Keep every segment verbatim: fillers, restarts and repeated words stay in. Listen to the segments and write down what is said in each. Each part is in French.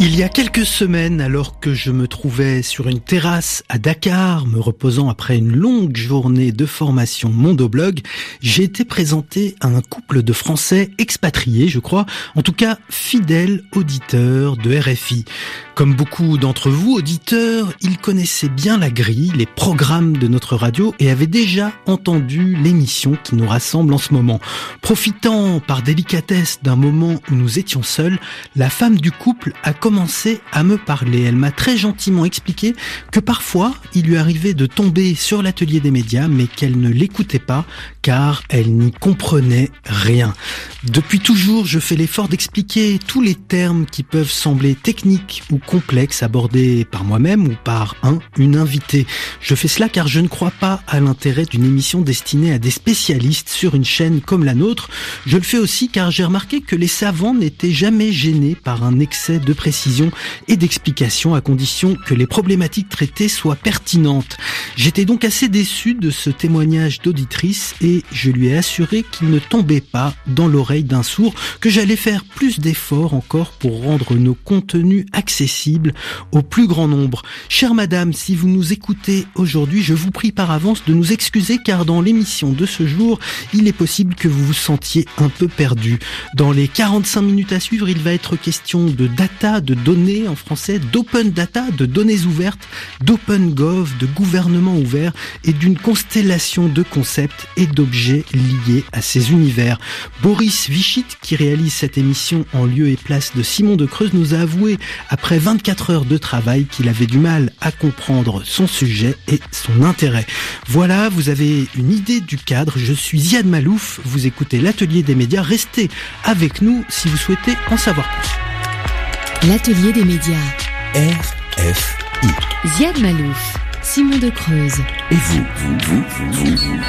Il y a quelques semaines, alors que je me trouvais sur une terrasse à Dakar, me reposant après une longue journée de formation Mondoblog, j'ai été présenté à un couple de Français expatriés, je crois, en tout cas fidèles auditeurs de R F I. Comme beaucoup d'entre vous, auditeurs, ils connaissaient bien la grille, les programmes de notre radio et avaient déjà entendu l'émission qui nous rassemble en ce moment. Profitant par délicatesse d'un moment où nous étions seuls, la femme du couple a commencé à me parler. Elle m'a très gentiment expliqué que parfois, il lui arrivait de tomber sur l'atelier des médias, mais qu'elle ne l'écoutait pas, car elle n'y comprenait rien. Depuis toujours, je fais l'effort d'expliquer tous les termes qui peuvent sembler techniques ou complexes abordés par moi-même ou par un, une invitée. Je fais cela car je ne crois pas à l'intérêt d'une émission destinée à des spécialistes sur une chaîne comme la nôtre. Je le fais aussi car j'ai remarqué que les savants n'étaient jamais gênés par un excès de précision et d'explication à condition que les problématiques traitées soient pertinentes. J'étais donc assez déçu de ce témoignage d'auditrice et je lui ai assuré qu'il ne tombait pas dans l'oreille d'un sourd, que j'allais faire plus d'efforts encore pour rendre nos contenus accessibles au plus grand nombre. Chère madame, si vous nous écoutez aujourd'hui, je vous prie par avance de nous excuser car dans l'émission de ce jour, il est possible que vous vous sentiez un peu perdu. Dans les quarante-cinq minutes à suivre, il va être question de data, de données en français, d'open data, de données ouvertes, d'open gov, de gouvernement ouvert et d'une constellation de concepts et d'objets liés à ces univers. Boris Vichit, qui réalise cette émission en lieu et place de Simon de Creuse, nous a avoué après vingt-quatre heures de travail qu'il avait du mal à comprendre son sujet et son intérêt. Voilà, vous avez une idée du cadre. Je suis Ziad Malouf, vous écoutez l'Atelier des médias. Restez avec nous si vous souhaitez en savoir plus. L'Atelier des médias. R F I. Ziad Malouf, Simon de Creuse. Et vous, vous, vous, vous, vous, vous.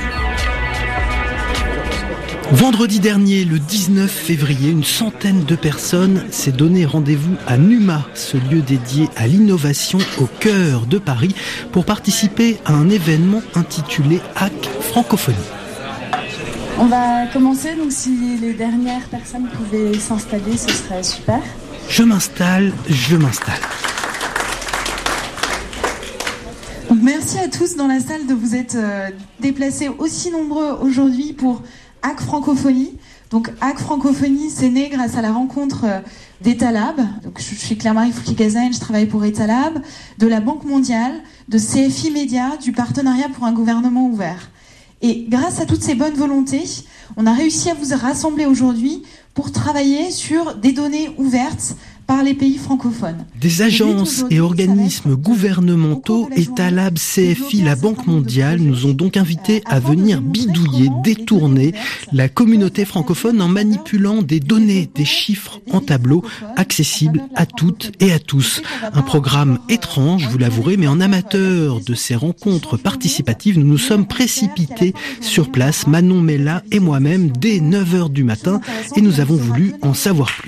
Vendredi dernier, le dix-neuf février, une centaine de personnes s'est donné rendez-vous à Numa, ce lieu dédié à l'innovation au cœur de Paris, pour participer à un événement intitulé Hack Francophonie. On va commencer, donc si les dernières personnes pouvaient s'installer, ce serait super. Je m'installe, je m'installe. Donc merci à tous dans la salle de vous être euh, déplacés aussi nombreux aujourd'hui pour Hack Francophonie. Donc Hack Francophonie, c'est né grâce à la rencontre euh, d'Etalab. Donc je, je suis Claire-Marie Fouki-Gazagne, je travaille pour Etalab, de la Banque mondiale, de C F I Média, du partenariat pour un gouvernement ouvert. Et grâce à toutes ces bonnes volontés, on a réussi à vous rassembler aujourd'hui pour travailler sur des données ouvertes par les pays francophones. Des agences et organismes gouvernementaux, Etalab, C F I, la Banque mondiale nous ont donc invités à venir bidouiller, détourner la communauté francophone en manipulant des données, des chiffres en tableau accessibles à toutes et à tous. Un programme étrange, vous l'avouerez, mais en amateur de ces rencontres participatives, nous nous sommes précipités sur place, Manon Mella et moi-même, dès neuf heures du matin, et nous avons voulu en savoir plus.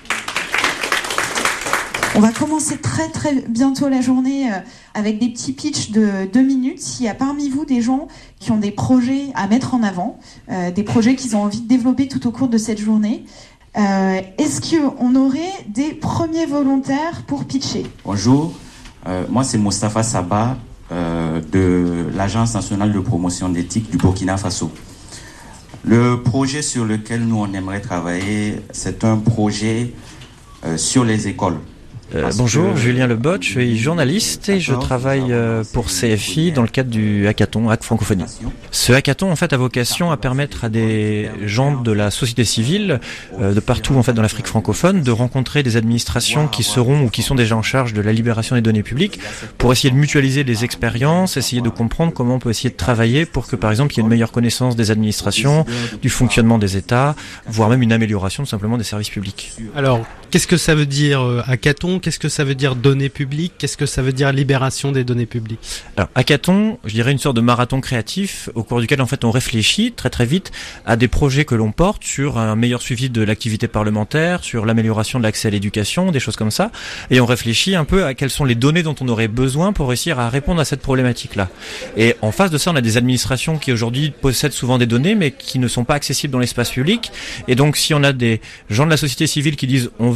On va commencer très très bientôt la journée avec des petits pitchs de deux minutes. S'il y a parmi vous des gens qui ont des projets à mettre en avant, euh, des projets qu'ils ont envie de développer tout au cours de cette journée, euh, est-ce qu'on aurait des premiers volontaires pour pitcher ? Bonjour, euh, moi c'est Moustapha Saba euh, de l'Agence nationale de promotion d'éthique du Burkina Faso. Le projet sur lequel nous on aimerait travailler, c'est un projet euh, sur les écoles. Euh, bonjour, que... Julien Lebot, je suis journaliste et je travaille euh, pour C F I dans le cadre du hackathon Hack Francophonie. Ce hackathon en fait a vocation à permettre à des gens de la société civile euh, de partout en fait dans l'Afrique francophone de rencontrer des administrations qui seront ou qui sont déjà en charge de la libération des données publiques pour essayer de mutualiser des expériences, essayer de comprendre comment on peut essayer de travailler pour que par exemple il y ait une meilleure connaissance des administrations, du fonctionnement des États, voire même une amélioration tout simplement des services publics. Alors, qu'est-ce que ça veut dire euh, hackathon ? Qu'est-ce que ça veut dire données publiques ? Qu'est-ce que ça veut dire libération des données publiques ? Alors, hackathon, je dirais une sorte de marathon créatif au cours duquel en fait on réfléchit très très vite à des projets que l'on porte sur un meilleur suivi de l'activité parlementaire, sur l'amélioration de l'accès à l'éducation, des choses comme ça, et on réfléchit un peu à quelles sont les données dont on aurait besoin pour réussir à répondre à cette problématique-là. Et en face de ça, on a des administrations qui aujourd'hui possèdent souvent des données mais qui ne sont pas accessibles dans l'espace public, et donc si on a des gens de la société civile qui disent on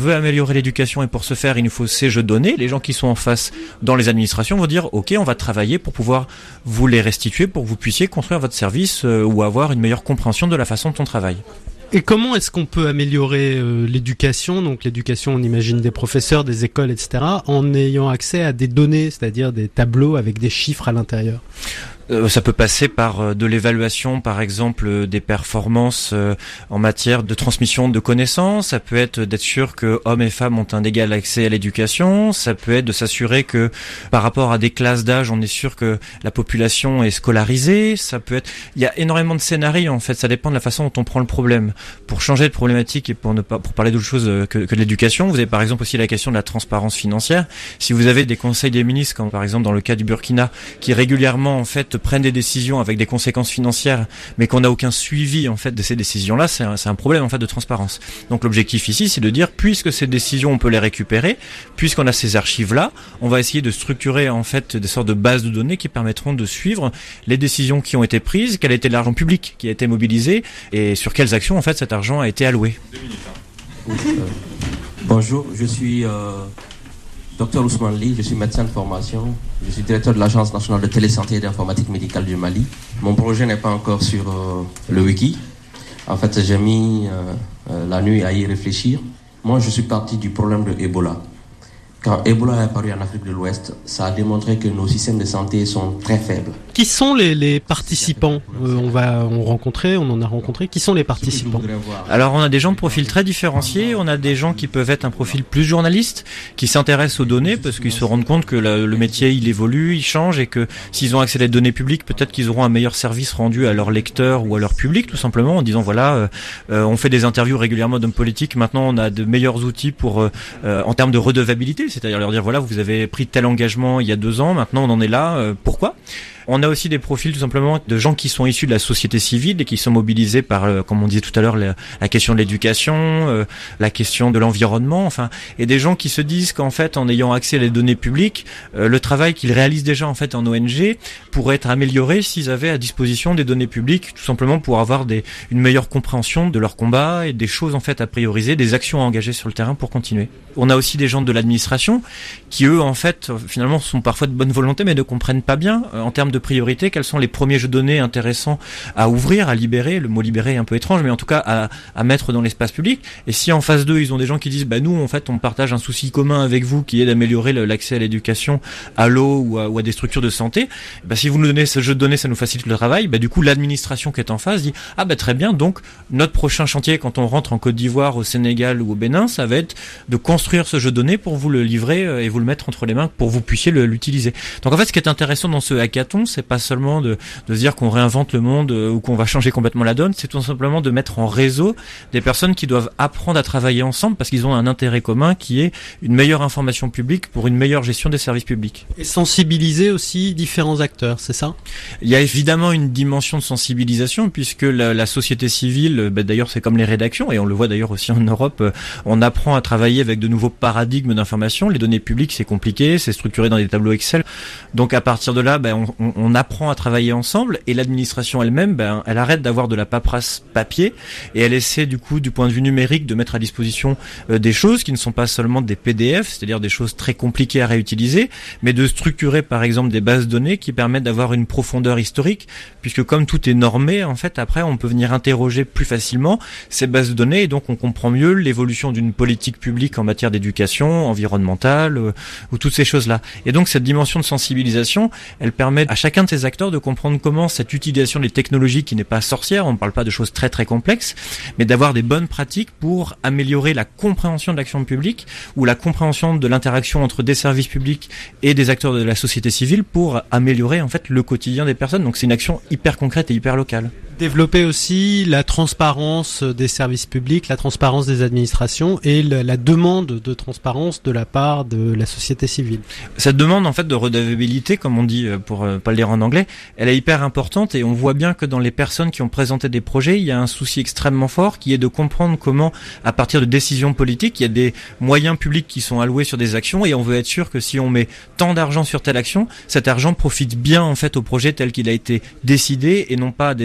veut améliorer l'éducation et pour ce faire, il nous faut ces jeux de données. Les gens qui sont en face dans les administrations vont dire, ok, on va travailler pour pouvoir vous les restituer pour que vous puissiez construire votre service euh, ou avoir une meilleure compréhension de la façon dont on travaille. Et comment est-ce qu'on peut améliorer euh, l'éducation, donc l'éducation, on imagine des professeurs, des écoles, et cetera, en ayant accès à des données, c'est-à-dire des tableaux avec des chiffres à l'intérieur ? Euh, ça peut passer par euh, de l'évaluation, par exemple, euh, des performances euh, en matière de transmission de connaissances. Ça peut être d'être sûr que hommes et femmes ont un égal accès à l'éducation. Ça peut être de s'assurer que, par rapport à des classes d'âge, on est sûr que la population est scolarisée. Ça peut être, il y a énormément de scénarios, en fait. Ça dépend de la façon dont on prend le problème. Pour changer de problématique et pour ne pas, pour parler d'autre chose que, que de l'éducation, vous avez par exemple aussi la question de la transparence financière. Si vous avez des conseils des ministres, comme par exemple dans le cas du Burkina, qui régulièrement, en fait, prennent des décisions avec des conséquences financières, mais qu'on n'a aucun suivi en fait de ces décisions-là, c'est un, c'est un problème en fait de transparence. Donc l'objectif ici, c'est de dire, puisque ces décisions on peut les récupérer, puisqu'on a ces archives-là, on va essayer de structurer en fait des sortes de bases de données qui permettront de suivre les décisions qui ont été prises, quel a été l'argent public qui a été mobilisé et sur quelles actions en fait cet argent a été alloué. Deux minutes, hein. Oui, euh, bonjour, je suis euh, docteur Ousmane Ly, je suis médecin de formation, je suis directeur de l'Agence nationale de télésanté et d'informatique médicale du Mali. Mon projet n'est pas encore sur euh, le wiki. En fait, j'ai mis euh, euh, la nuit à y réfléchir. Moi, je suis parti du problème de Ebola. Quand Ebola est apparu en Afrique de l'Ouest, ça a démontré que nos systèmes de santé sont très faibles. Qui sont les, les participants euh, On va on rencontrer, on en a rencontré. Qui sont les participants ? Alors on a des gens de profils très différenciés. On a des gens qui peuvent être un profil plus journaliste, qui s'intéressent aux données parce qu'ils se rendent compte que la, le métier il évolue, il change et que s'ils ont accès à des données publiques, peut-être qu'ils auront un meilleur service rendu à leurs lecteurs ou à leur public, tout simplement en disant voilà, euh, euh, on fait des interviews régulièrement d'hommes politiques. Maintenant on a de meilleurs outils pour euh, euh, en termes de redevabilité. C'est-à-dire leur dire voilà, vous avez pris tel engagement il y a deux ans, maintenant on en est là, euh, pourquoi ? On a aussi des profils tout simplement de gens qui sont issus de la société civile et qui sont mobilisés par, euh, comme on disait tout à l'heure, la, la question de l'éducation, euh, la question de l'environnement, enfin, et des gens qui se disent qu'en fait, en ayant accès à les données publiques, euh, le travail qu'ils réalisent déjà en fait en O N G pourrait être amélioré s'ils avaient à disposition des données publiques, tout simplement pour avoir des, une meilleure compréhension de leur combat et des choses en fait à prioriser, des actions à engager sur le terrain pour continuer. On a aussi des gens de l'administration qui eux en fait finalement sont parfois de bonne volonté mais ne comprennent pas bien euh, en termes de priorité, quels sont les premiers jeux de données intéressants à ouvrir, à libérer, le mot libérer est un peu étrange, mais en tout cas à, à mettre dans l'espace public. Et si en phase deux, ils ont des gens qui disent, bah nous, en fait, on partage un souci commun avec vous qui est d'améliorer le, l'accès à l'éducation, à l'eau ou à, ou à des structures de santé, bah si vous nous donnez ce jeu de données, ça nous facilite le travail, bah du coup, l'administration qui est en face dit, ah bah très bien, donc notre prochain chantier quand on rentre en Côte d'Ivoire, au Sénégal ou au Bénin, ça va être de construire ce jeu de données pour vous le livrer et vous le mettre entre les mains pour que vous puissiez le, l'utiliser. Donc en fait, ce qui est intéressant dans ce hackathon, c'est pas seulement de, de se dire qu'on réinvente le monde euh, ou qu'on va changer complètement la donne, c'est tout simplement de mettre en réseau des personnes qui doivent apprendre à travailler ensemble parce qu'ils ont un intérêt commun qui est une meilleure information publique pour une meilleure gestion des services publics. Et sensibiliser aussi différents acteurs, c'est ça ? Il y a évidemment une dimension de sensibilisation puisque la, la société civile, bah d'ailleurs c'est comme les rédactions et on le voit d'ailleurs aussi en Europe, euh, on apprend à travailler avec de nouveaux paradigmes d'information. Les données publiques c'est compliqué, c'est structuré dans des tableaux Excel, donc à partir de là, bah, on, on, on apprend à travailler ensemble et l'administration elle-même, ben, elle arrête d'avoir de la paperasse papier et elle essaie du coup du point de vue numérique de mettre à disposition euh, des choses qui ne sont pas seulement des P D F, c'est-à-dire des choses très compliquées à réutiliser, mais de structurer par exemple des bases de données qui permettent d'avoir une profondeur historique puisque comme tout est normé, en fait après on peut venir interroger plus facilement ces bases de données et donc on comprend mieux l'évolution d'une politique publique en matière d'éducation, environnementale euh, ou toutes ces choses-là. Et donc cette dimension de sensibilisation, elle permet à chacun de ces acteurs de comprendre comment cette utilisation des technologies qui n'est pas sorcière, on ne parle pas de choses très très complexes, mais d'avoir des bonnes pratiques pour améliorer la compréhension de l'action publique ou la compréhension de l'interaction entre des services publics et des acteurs de la société civile pour améliorer en fait le quotidien des personnes. Donc c'est une action hyper concrète et hyper locale. Développer aussi la transparence des services publics, la transparence des administrations et la, la demande de transparence de la part de la société civile. Cette demande en fait de redevabilité, comme on dit pour euh, pas le dire en anglais, elle est hyper importante et on voit bien que dans les personnes qui ont présenté des projets, il y a un souci extrêmement fort qui est de comprendre comment, à partir de décisions politiques, il y a des moyens publics qui sont alloués sur des actions et on veut être sûr que si on met tant d'argent sur telle action, cet argent profite bien en fait au projet tel qu'il a été décidé et non pas à des intermédiaires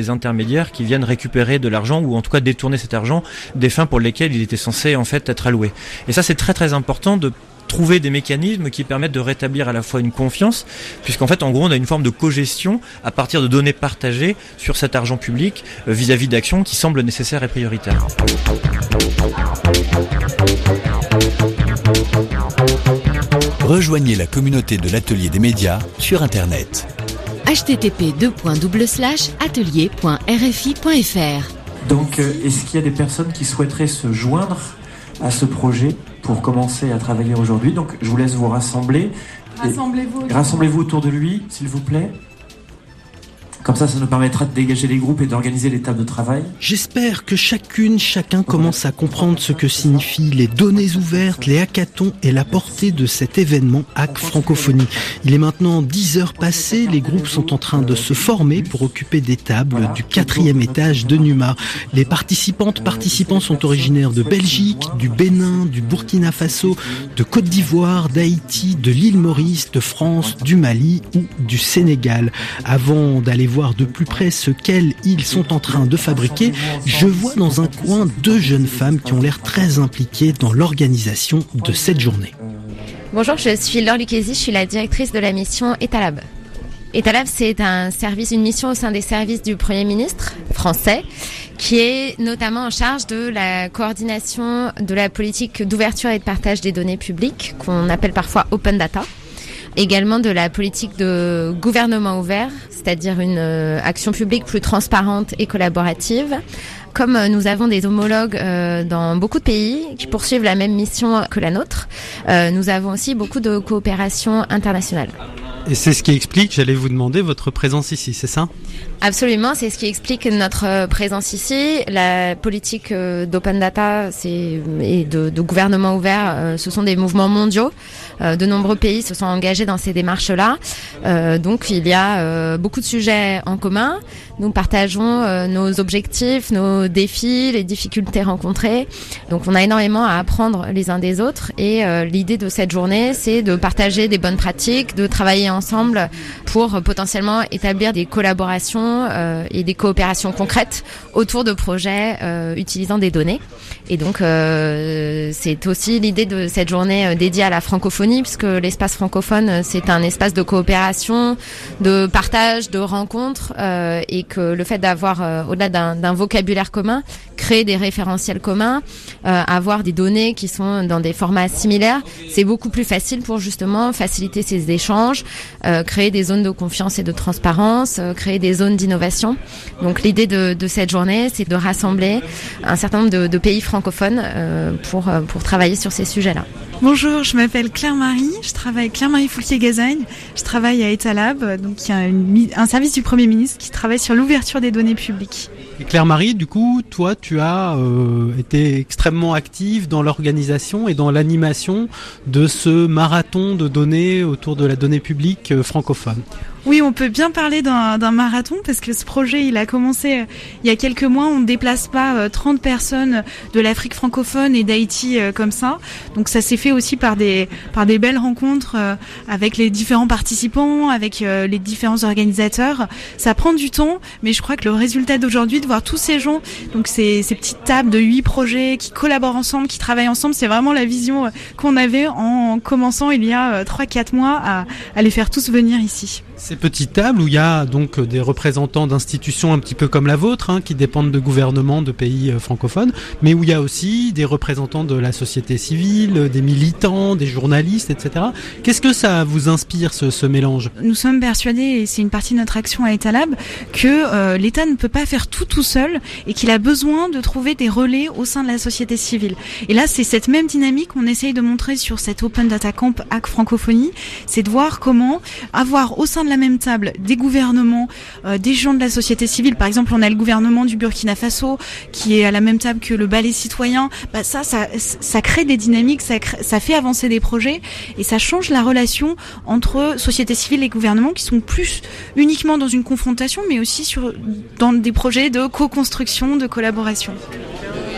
intermédiaires qui viennent récupérer de l'argent ou en tout cas détourner cet argent des fins pour lesquelles il était censé en fait être alloué. Et ça, c'est très très important de trouver des mécanismes qui permettent de rétablir à la fois une confiance, puisqu'en fait, en gros, on a une forme de cogestion à partir de données partagées sur cet argent public euh, vis-à-vis d'actions qui semblent nécessaires et prioritaires. Rejoignez la communauté de l'Atelier des médias sur Internet. h t t p deux points double slash atelier point r f i point f r. Donc, euh, est-ce qu'il y a des personnes qui souhaiteraient se joindre à ce projet pour commencer à travailler aujourd'hui? Donc, je vous laisse vous rassembler. Rassemblez-vous. Rassemblez-vous autour de lui, s'il vous plaît. Comme ça, ça nous permettra de dégager les groupes et d'organiser les tables de travail. J'espère que chacune, chacun commence à comprendre ce que signifient les données ouvertes, les hackathons et la portée de cet événement Hack Francophonie. Il est maintenant dix heures passées, les groupes sont en train de se former pour occuper des tables du quatrième étage de Numa. Les participantes, participants sont originaires de Belgique, du Bénin, du Burkina Faso, de Côte d'Ivoire, d'Haïti, de l'île Maurice, de France, du Mali ou du Sénégal. Avant d'aller voir de plus près ce qu'elles, ils sont en train de fabriquer, je vois dans un coin deux jeunes femmes qui ont l'air très impliquées dans l'organisation de cette journée. Bonjour, je suis Laure Lucchesi, je suis la directrice de la mission Etalab. Etalab, c'est un service, une mission au sein des services du Premier ministre français, qui est notamment en charge de la coordination de la politique d'ouverture et de partage des données publiques, qu'on appelle parfois Open Data. Également de la politique de gouvernement ouvert, c'est-à-dire une euh, action publique plus transparente et collaborative. Comme euh, nous avons des homologues euh, dans beaucoup de pays qui poursuivent la même mission que la nôtre, euh, nous avons aussi beaucoup de coopération internationale. Et c'est ce qui explique, j'allais vous demander, votre présence ici, c'est ça ? Absolument, c'est ce qui explique notre présence ici. La politique d'open data c'est, et de, de gouvernement ouvert, ce sont des mouvements mondiaux. De nombreux pays se sont engagés dans ces démarches-là. Donc il y a beaucoup de sujets en commun. Nous partageons nos objectifs, nos défis, les difficultés rencontrées. Donc on a énormément à apprendre les uns des autres. Et l'idée de cette journée, c'est de partager des bonnes pratiques, de travailler ensemble pour potentiellement établir des collaborations euh, et des coopérations concrètes autour de projets euh, utilisant des données. Et donc euh, c'est aussi l'idée de cette journée euh, dédiée à la francophonie, puisque l'espace francophone, c'est un espace de coopération, de partage, de rencontres, euh, et que le fait d'avoir, euh, au-delà d'un, d'un vocabulaire commun, créer des référentiels communs, euh, avoir des données qui sont dans des formats similaires, c'est beaucoup plus facile pour justement faciliter ces échanges, euh, créer des zones de confiance et de transparence, euh, créer des zones d'innovation. Donc l'idée de, de cette journée, c'est de rassembler un certain nombre de, de pays francophones euh, pour, pour travailler sur ces sujets-là. Bonjour, je m'appelle Claire-Marie, je travaille Claire-Marie Foulquier-Gazagne, je travaille à Etalab, donc il y a une, un service du Premier ministre qui travaille sur l'ouverture des données publiques. Et Claire-Marie, du coup, toi, tu as euh, été extrêmement active dans l'organisation et dans l'animation de ce marathon de données autour de la donnée publique euh, francophone. Oui, on peut bien parler d'un, d'un marathon parce que ce projet, il a commencé euh, il y a quelques mois. On ne déplace pas euh, trente personnes de l'Afrique francophone et d'Haïti euh, comme ça. Donc ça s'est fait aussi par des par des belles rencontres euh, avec les différents participants, avec euh, les différents organisateurs. Ça prend du temps, mais je crois que le résultat d'aujourd'hui, de voir tous ces gens, donc ces, ces petites tables de huit projets qui collaborent ensemble, qui travaillent ensemble, c'est vraiment la vision qu'on avait en commençant il y a trois quatre mois à, à les faire tous venir ici. Ces petites tables où il y a donc des représentants d'institutions un petit peu comme la vôtre, hein, qui dépendent de gouvernements de pays euh, francophones, mais où il y a aussi des représentants de la société civile, des militants, des journalistes, et cetera. Qu'est-ce que ça vous inspire, ce, ce mélange ? Nous sommes persuadés, et c'est une partie de notre action à Etalab, que euh, l'État ne peut pas faire tout tout seul et qu'il a besoin de trouver des relais au sein de la société civile. Et là, c'est cette même dynamique qu'on essaye de montrer sur cette Open Data Camp Hack Francophonie, c'est de voir comment avoir au sein de la même table des gouvernements, euh, des gens de la société civile. Par exemple, on a le gouvernement du Burkina Faso qui est à la même table que le ballet citoyen. Bah ça, ça, ça crée des dynamiques, ça, crée, ça fait avancer des projets et ça change la relation entre société civile et gouvernement qui sont plus uniquement dans une confrontation, mais aussi sur dans des projets de co-construction, de collaboration.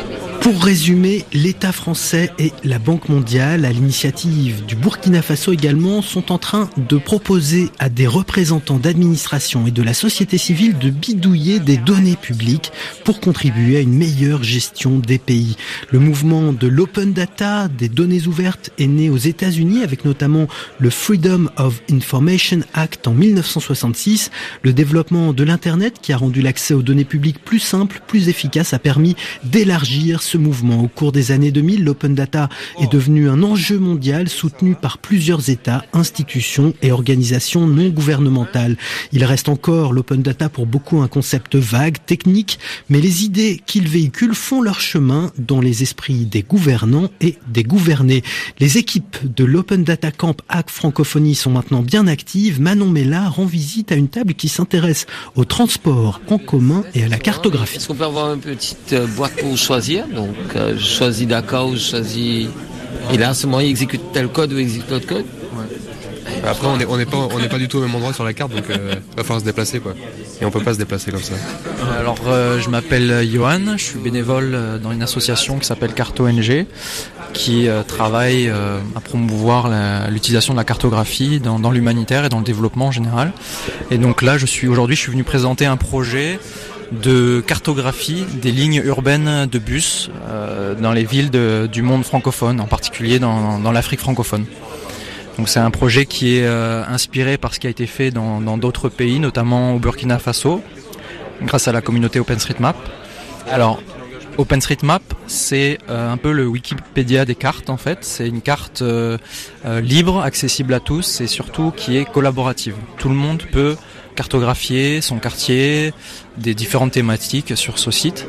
Pour résumer, l'État français et la Banque mondiale, à l'initiative du Burkina Faso également, sont en train de proposer à des représentants d'administration et de la société civile de bidouiller des données publiques pour contribuer à une meilleure gestion des pays. Le mouvement de l'open data, des données ouvertes, est né aux États-Unis avec notamment le Freedom of Information Act en mille neuf cent soixante-six. Le développement de l'Internet, qui a rendu l'accès aux données publiques plus simple, plus efficace, a permis d'élargir ce mouvement. Au cours des années deux mille, l'open data est devenu un enjeu mondial soutenu par plusieurs États, institutions et organisations non gouvernementales. Il reste encore l'open data pour beaucoup un concept vague, technique, mais les idées qu'il véhicule font leur chemin dans les esprits des gouvernants et des gouvernés. Les équipes de l'Open Data Camp Hack Francophonie sont maintenant bien actives. Manon Mella rend visite à une table qui s'intéresse au transport en commun et à la cartographie. Est-ce qu'on peut avoir une petite boîte pour choisir? Donc, euh, je choisis Dakar ou je choisis... Et là, seulement, il exécute tel code ou exécute l'autre code. Ouais. Après, on n'est on est pas, on est pas du tout au même endroit sur la carte, donc il euh, va falloir se déplacer, quoi. Et on peut pas se déplacer comme ça. Alors, euh, je m'appelle Johan, je suis bénévole dans une association qui s'appelle Carte O N G, qui euh, travaille euh, à promouvoir la, l'utilisation de la cartographie dans, dans l'humanitaire et dans le développement en général. Et donc là, je suis aujourd'hui, je suis venu présenter un projet de cartographie des lignes urbaines de bus euh, dans les villes de, du monde francophone, en particulier dans, dans l'Afrique francophone. Donc c'est un projet qui est euh, inspiré par ce qui a été fait dans, dans d'autres pays, notamment au Burkina Faso, grâce à la communauté OpenStreetMap. Alors, OpenStreetMap, c'est euh, un peu le Wikipédia des cartes en fait. C'est une carte euh, euh, libre, accessible à tous et surtout qui est collaborative. Tout le monde peut cartographier son quartier, des différentes thématiques sur ce site.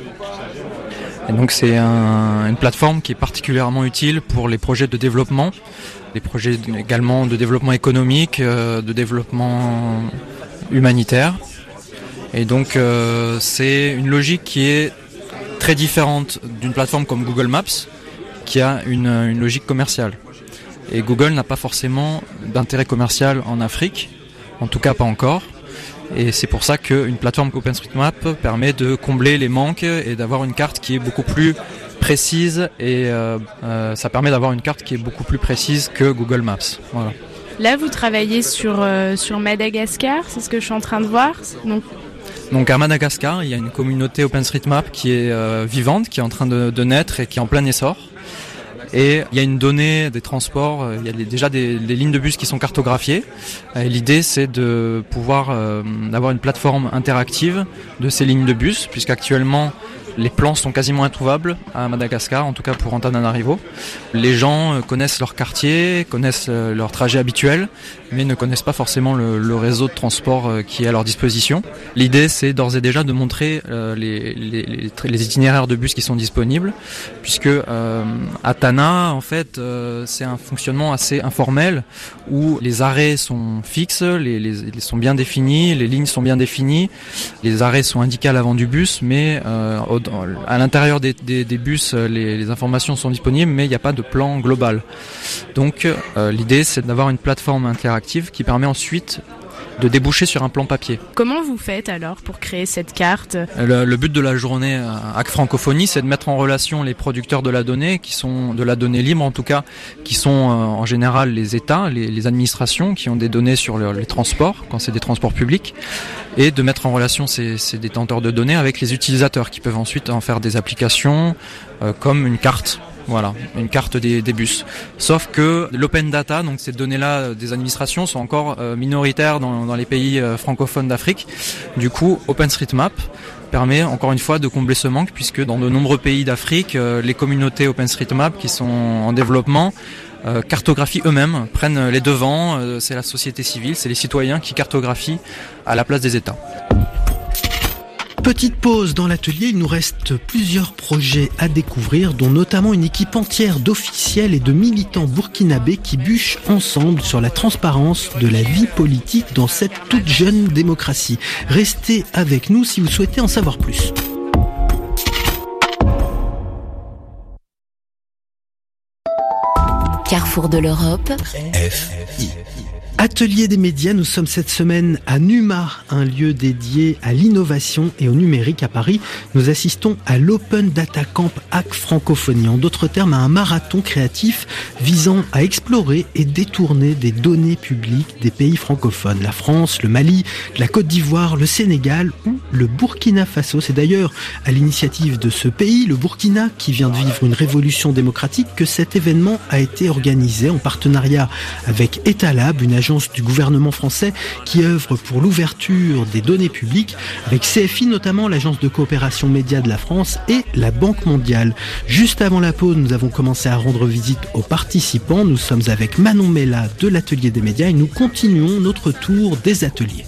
Et donc c'est un, une plateforme qui est particulièrement utile pour les projets de développement, les projets également de développement économique, euh, de développement humanitaire. Et donc euh, c'est une logique qui est très différente d'une plateforme comme Google Maps, qui a une, une logique commerciale. Et Google n'a pas forcément d'intérêt commercial en Afrique, en tout cas pas encore. Et c'est pour ça qu'une plateforme comme OpenStreetMap permet de combler les manques et d'avoir une carte qui est beaucoup plus précise et euh, euh, ça permet d'avoir une carte qui est beaucoup plus précise que Google Maps. Voilà. Là, vous travaillez sur, euh, sur Madagascar, c'est ce que je suis en train de voir. Donc, Donc à Madagascar, il y a une communauté OpenStreetMap qui est euh, vivante, qui est en train de, de naître et qui est en plein essor. Et il y a une donnée des transports, il y a déjà des, des lignes de bus qui sont cartographiées. Et l'idée, c'est de pouvoir euh, avoir une plateforme interactive de ces lignes de bus, puisqu'actuellement les plans sont quasiment introuvables à Madagascar, en tout cas pour Antananarivo. Les gens connaissent leur quartier, connaissent leur trajet habituel, mais ne connaissent pas forcément le, le réseau de transport qui est à leur disposition. L'idée, c'est d'ores et déjà de montrer euh, les, les, les, les itinéraires de bus qui sont disponibles, puisque euh, à Tana, en fait, euh, c'est un fonctionnement assez informel où les arrêts sont fixes, les, les, les sont bien définis, les lignes sont bien définies, les arrêts sont indiqués à l'avant du bus, mais euh, au, à l'intérieur des, des, des bus, les, les informations sont disponibles, mais il n'y a pas de plan global. Donc, euh, l'idée, c'est d'avoir une plateforme interactive qui permet ensuite de déboucher sur un plan papier. Comment vous faites alors pour créer cette carte ? Le, le but de la journée à Hack Francophonie, c'est de mettre en relation les producteurs de la donnée, qui sont de la donnée libre en tout cas, qui sont euh, en général les États, les, les administrations qui ont des données sur le, les transports, quand c'est des transports publics, et de mettre en relation ces, ces détenteurs de données avec les utilisateurs qui peuvent ensuite en faire des applications euh, comme une carte. Voilà, une carte des, des bus. Sauf que l'open data, donc ces données-là des administrations, sont encore euh, minoritaires dans, dans les pays euh, francophones d'Afrique. Du coup, OpenStreetMap permet encore une fois de combler ce manque, puisque dans de nombreux pays d'Afrique, euh, les communautés OpenStreetMap qui sont en développement euh, cartographient eux-mêmes, prennent les devants. Euh, c'est la société civile, c'est les citoyens qui cartographient à la place des États. Petite pause dans l'atelier, il nous reste plusieurs projets à découvrir, dont notamment une équipe entière d'officiels et de militants burkinabés qui bûchent ensemble sur la transparence de la vie politique dans cette toute jeune démocratie. Restez avec nous si vous souhaitez en savoir plus. carrefour de l'Europe. F I. Atelier des médias, nous sommes cette semaine à Numa, un lieu dédié à l'innovation et au numérique à Paris. Nous assistons à l'Open Data Camp A C Francophonie, en d'autres termes à un marathon créatif visant à explorer et détourner des données publiques des pays francophones. La France, le Mali, la Côte d'Ivoire, le Sénégal ou le Burkina Faso. C'est d'ailleurs à l'initiative de ce pays, le Burkina, qui vient de vivre une révolution démocratique, que cet événement a été organisé en partenariat avec Etalab, une agence du gouvernement français qui œuvre pour l'ouverture des données publiques, avec C F I notamment, l'agence de coopération média de la France, et la Banque mondiale. Juste avant la pause, nous avons commencé à rendre visite aux participants. Nous sommes avec Manon Mella de l'Atelier des médias et nous continuons notre tour des ateliers.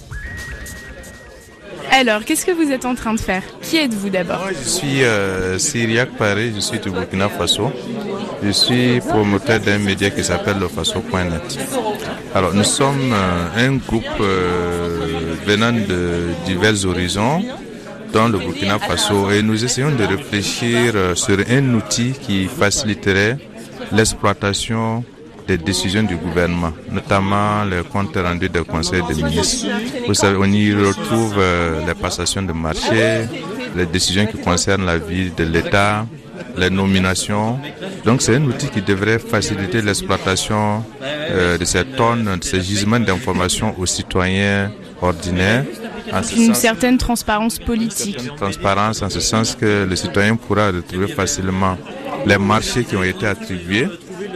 Alors, qu'est-ce que vous êtes en train de faire? Qui êtes-vous d'abord? Moi, je suis euh, Syriac Paré, je suis du Burkina Faso. Je suis promoteur d'un média qui s'appelle le Faso point net. Alors, nous sommes euh, un groupe euh, venant de divers horizons dans le Burkina Faso et nous essayons de réfléchir euh, sur un outil qui faciliterait l'exploitation des décisions du gouvernement, notamment les comptes rendus des conseils des ministres. Vous savez, on y retrouve euh, les passations de marché, les décisions qui concernent la vie de l'État, les nominations. Donc c'est un outil qui devrait faciliter l'exploitation euh, de ces tonnes, de ces gisements d'informations aux citoyens ordinaires. Une certaine transparence politique. Une transparence en ce sens que le citoyen pourra retrouver facilement les marchés qui ont été attribués,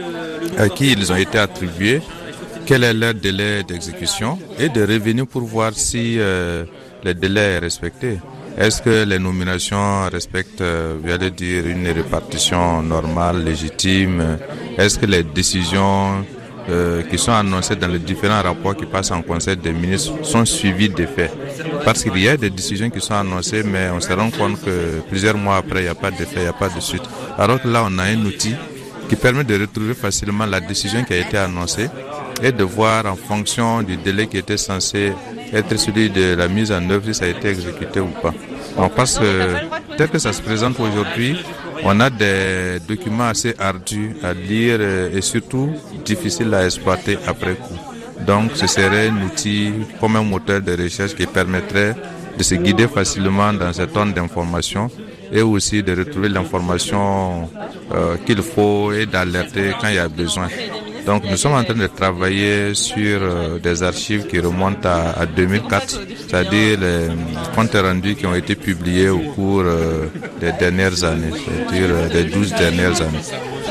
à qui ils ont été attribués, quel est leur délai d'exécution et de revenir pour voir si euh, le délai est respecté. Est-ce que les nominations respectent, euh, j'allais dire, une répartition normale, légitime? Est-ce que les décisions euh, qui sont annoncées dans les différents rapports qui passent en conseil des ministres sont suivies des faits? Parce qu'il y a des décisions qui sont annoncées, mais on se rend compte que plusieurs mois après, il n'y a pas d'effet, il n'y a pas de suite. Alors que là, on a un outil qui permet de retrouver facilement la décision qui a été annoncée et de voir en fonction du délai qui était censé être celui de la mise en œuvre si ça a été exécuté ou pas. On pense que tel que ça se présente aujourd'hui, on a des documents assez ardus à lire et surtout difficiles à exploiter après coup. Donc ce serait un outil comme un moteur de recherche qui permettrait de se guider facilement dans cette tonne d'informations et aussi de retrouver l'information euh, qu'il faut et d'alerter quand il y a besoin. Donc nous sommes en train de travailler sur euh, des archives qui remontent à, à deux mille quatre, c'est-à-dire les comptes rendus qui ont été publiés au cours euh, des dernières années, c'est-à-dire euh, des douze dernières années.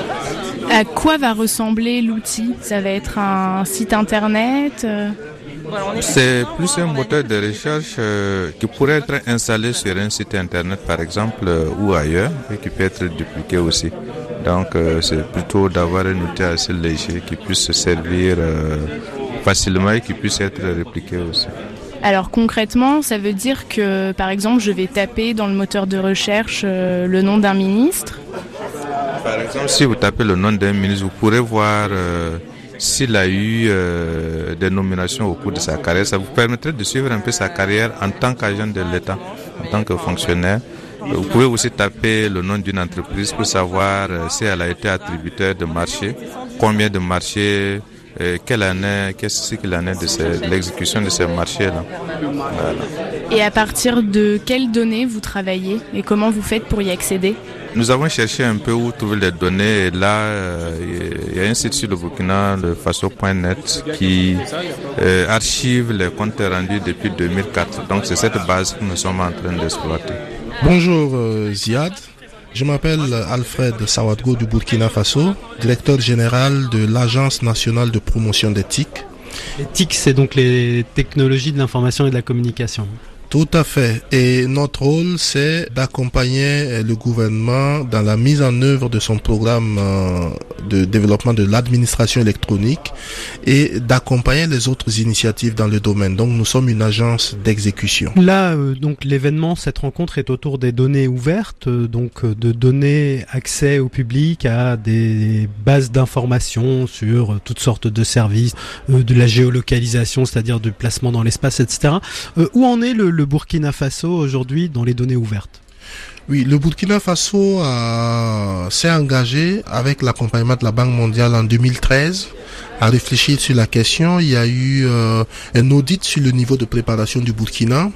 À quoi va ressembler l'outil? Ça va être un site internet euh... C'est plus un moteur de recherche euh, qui pourrait être installé sur un site internet par exemple euh, ou ailleurs et qui peut être dupliqué aussi. Donc euh, c'est plutôt d'avoir un outil assez léger qui puisse se servir euh, facilement et qui puisse être répliqué aussi. Alors concrètement, ça veut dire que par exemple je vais taper dans le moteur de recherche euh, le nom d'un ministre. Par exemple, si vous tapez le nom d'un ministre, vous pourrez voir euh, s'il a eu euh, des nominations au cours de sa carrière. Ça vous permettrait de suivre un peu sa carrière en tant qu'agent de l'État, en tant que fonctionnaire. Vous pouvez aussi taper le nom d'une entreprise pour savoir euh, si elle a été attributeur de marché, combien de marchés, euh, quelle année, qu'est-ce qu'il en est de, ces, de l'exécution de ces marchés-là. Voilà. Et à partir de quelles données vous travaillez et comment vous faites pour y accéder? Nous avons cherché un peu où trouver les données et là, euh, il y a un site sur le Burkina, le Faso point net, qui euh, archive les comptes rendus depuis deux mille quatre. Donc c'est cette base que nous sommes en train d'exploiter. Bonjour euh, Ziad, je m'appelle Alfred Sawadgo du Burkina Faso, directeur général de l'Agence nationale de promotion des T I C. Les T I C, c'est donc les technologies de l'information et de la communication. Tout à fait. Et notre rôle, c'est d'accompagner le gouvernement dans la mise en œuvre de son programme de développement de l'administration électronique et d'accompagner les autres initiatives dans le domaine. Donc, nous sommes une agence d'exécution. Là, euh, donc, l'événement, cette rencontre est autour des données ouvertes, euh, donc euh, de donner accès au public à des bases d'informations sur euh, toutes sortes de services, euh, de la géolocalisation, c'est-à-dire du placement dans l'espace, et cetera. Euh, où en est le le Burkina Faso aujourd'hui dans les données ouvertes? Oui, le Burkina Faso euh, s'est engagé avec l'accompagnement de la Banque mondiale en deux mille treize à réfléchir sur la question. Il y a eu euh, un audit sur le niveau de préparation du Burkina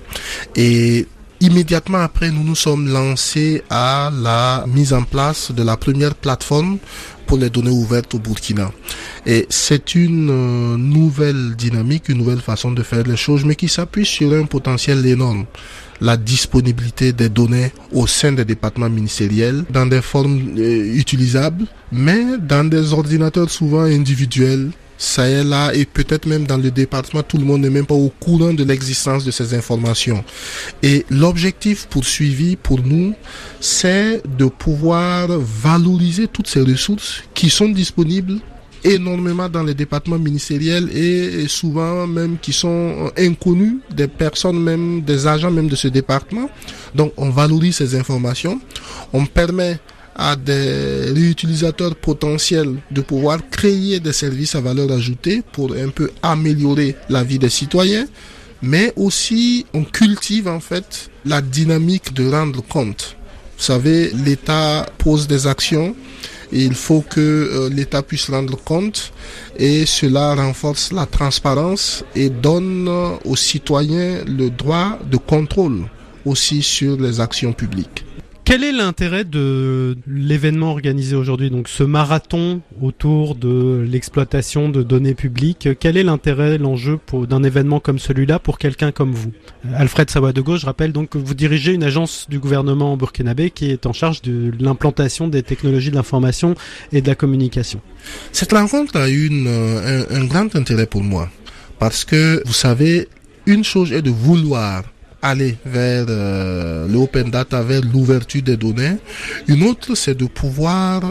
et immédiatement après, nous nous sommes lancés à la mise en place de la première plateforme pour les données ouvertes au Burkina. Et c'est une euh, nouvelle dynamique, une nouvelle façon de faire les choses, mais qui s'appuie sur un potentiel énorme. La disponibilité des données au sein des départements ministériels dans des formes euh, utilisables, mais dans des ordinateurs souvent individuels, ça et là, et peut-être même dans le département, tout le monde n'est même pas au courant de l'existence de ces informations. Et l'objectif poursuivi pour nous, c'est de pouvoir valoriser toutes ces ressources qui sont disponibles énormément dans les départements ministériels et souvent même qui sont inconnus des personnes même, des agents même de ce département. Donc on valorise ces informations, on permet à des réutilisateurs potentiels de pouvoir créer des services à valeur ajoutée pour un peu améliorer la vie des citoyens, mais aussi on cultive en fait la dynamique de rendre compte. Vous savez, l'État pose des actions et il faut que euh, l'État puisse rendre compte et cela renforce la transparence et donne aux citoyens le droit de contrôle aussi sur les actions publiques. Quel est l'intérêt de l'événement organisé aujourd'hui, donc ce marathon autour de l'exploitation de données publiques? Quel est l'intérêt, l'enjeu pour, d'un événement comme celui-là pour quelqu'un comme vous? Alfred Sawadogo, je rappelle donc que vous dirigez une agence du gouvernement burkinabé qui est en charge de l'implantation des technologies de l'information et de la communication. Cette rencontre a eu une, un, un grand intérêt pour moi parce que, vous savez, une chose est de vouloir aller vers euh, le open data, vers l'ouverture des données. Une autre, c'est de pouvoir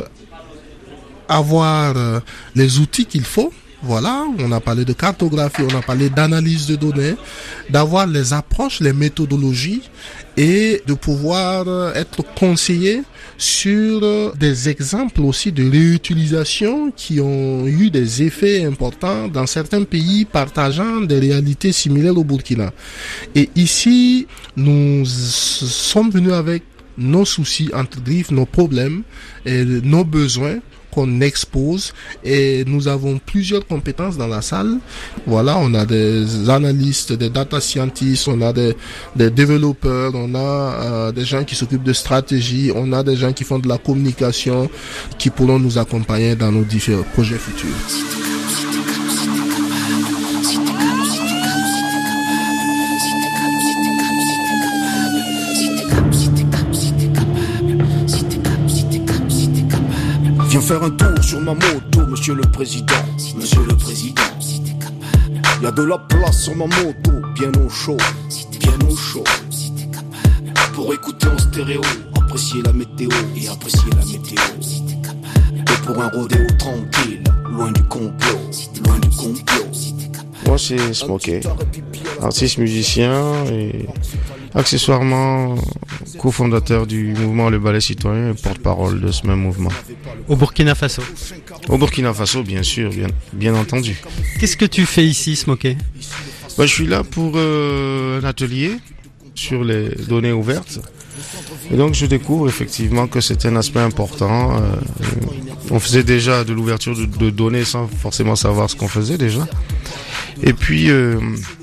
avoir euh, les outils qu'il faut. Voilà, on a parlé de cartographie, on a parlé d'analyse de données, d'avoir les approches, les méthodologies et de pouvoir être conseillé sur des exemples aussi de réutilisation qui ont eu des effets importants dans certains pays partageant des réalités similaires au Burkina. Et ici, nous sommes venus avec nos soucis entre griffes, nos problèmes et nos besoins qu'on expose et nous avons plusieurs compétences dans la salle. Voilà, on a des analystes, des data scientists, on a des, des développeurs, on a euh, des gens qui s'occupent de stratégie, on a des gens qui font de la communication qui pourront nous accompagner dans nos différents projets futurs. Viens faire un tour sur ma moto, monsieur le président, monsieur le président. Y a de la place sur ma moto, bien au chaud, bien au chaud. Pour écouter en stéréo, apprécier la météo et apprécier la météo. Et pour un rodéo tranquille, loin du complot, loin du complot. Moi c'est Smokey, artiste musicien et accessoirement cofondateur du mouvement Le Ballet Citoyen et porte-parole de ce même mouvement. Au Burkina Faso. Au Burkina Faso, bien sûr, bien, bien entendu. Qu'est-ce que tu fais ici, Smokey? Bah, je suis là pour euh, un atelier sur les données ouvertes. Et donc je découvre effectivement que c'est un aspect important. Euh, on faisait déjà de l'ouverture de, de données sans forcément savoir ce qu'on faisait déjà. Et puis euh,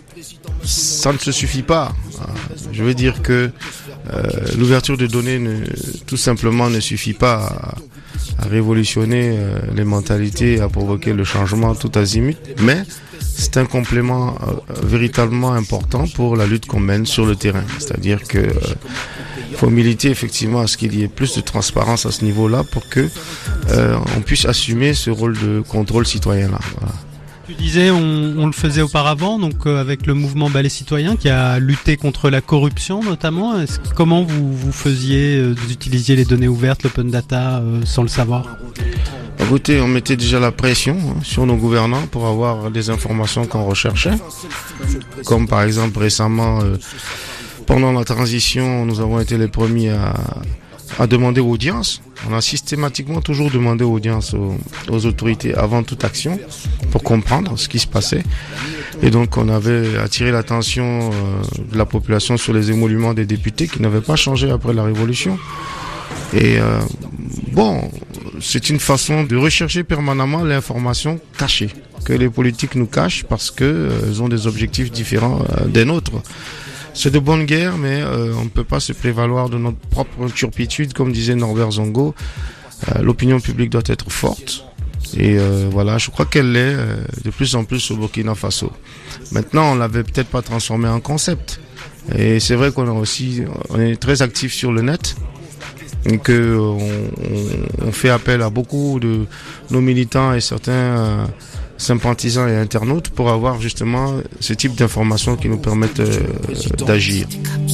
ça ne se suffit pas. Je veux dire que euh, l'ouverture de données ne, tout simplement ne suffit pas à, à révolutionner euh, les mentalités, à provoquer le changement tout azimut, mais c'est un complément euh, véritablement important pour la lutte qu'on mène sur le terrain. C'est-à-dire que euh, faut militer effectivement à ce qu'il y ait plus de transparence à ce niveau-là pour que euh, on puisse assumer ce rôle de contrôle citoyen-là. Voilà. Tu disais, on, on le faisait auparavant, donc euh, avec le mouvement Ballet Citoyen qui a lutté contre la corruption notamment. Est-ce, comment vous, vous faisiez, euh, vous utilisiez les données ouvertes, l'open data, euh, sans le savoir? Écoutez, on mettait déjà la pression hein, sur nos gouvernants pour avoir des informations qu'on recherchait. Comme par exemple récemment, euh, pendant la transition, nous avons été les premiers à... à demander audience. On a systématiquement toujours demandé audience aux, aux autorités avant toute action pour comprendre ce qui se passait. Et donc on avait attiré l'attention euh, de la population sur les émoluments des députés qui n'avaient pas changé après la Révolution. Et euh, bon, c'est une façon de rechercher permanemment l'information cachée, que les politiques nous cachent parce qu'ils euh, ont des objectifs différents euh, des nôtres. C'est de bonne guerre, mais euh, on ne peut pas se prévaloir de notre propre turpitude, comme disait Norbert Zongo. Euh, l'opinion publique doit être forte. Et euh, voilà, je crois qu'elle l'est euh, de plus en plus au Burkina Faso. Maintenant, on l'avait peut-être pas transformé en concept. Et c'est vrai qu'on a aussi, on est très actif sur le net. Et que on, on, on fait appel à beaucoup de nos militants et certains euh, sympathisants et internautes pour avoir justement ce type d'informations qui nous permettent euh, d'agir.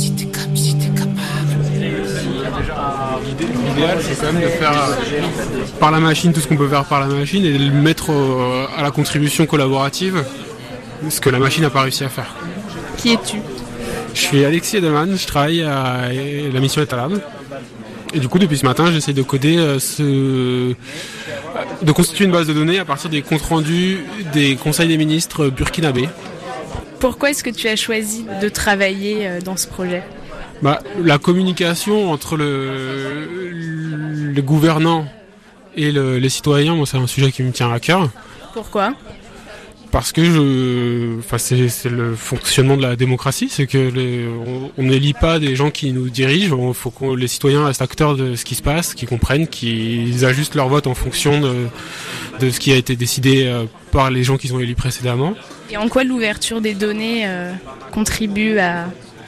L'idéal, c'est quand même de faire par la machine tout ce qu'on peut faire par la machine et de le mettre euh, à la contribution collaborative, ce que la machine n'a pas réussi à faire. Qui es-tu ? Je suis Alexis Edelman, je travaille à la mission Etalab. Et du coup, depuis ce matin, j'essaie de coder euh, ce... de constituer une base de données à partir des comptes rendus des conseils des ministres burkinabés. Pourquoi est-ce que tu as choisi de travailler euh, dans ce projet ? Bah, la communication entre le, le gouvernant et le, les citoyens, moi, c'est un sujet qui me tient à cœur. Pourquoi ? Parce que je, enfin, c'est, c'est le fonctionnement de la démocratie, c'est que les, on n'élit pas des gens qui nous dirigent. Il faut que les citoyens restent acteurs de ce qui se passe, qu'ils comprennent, qu'ils ajustent leur vote en fonction de, de ce qui a été décidé par les gens qu'ils ont élus précédemment. Et en quoi l'ouverture des données euh, contribue à,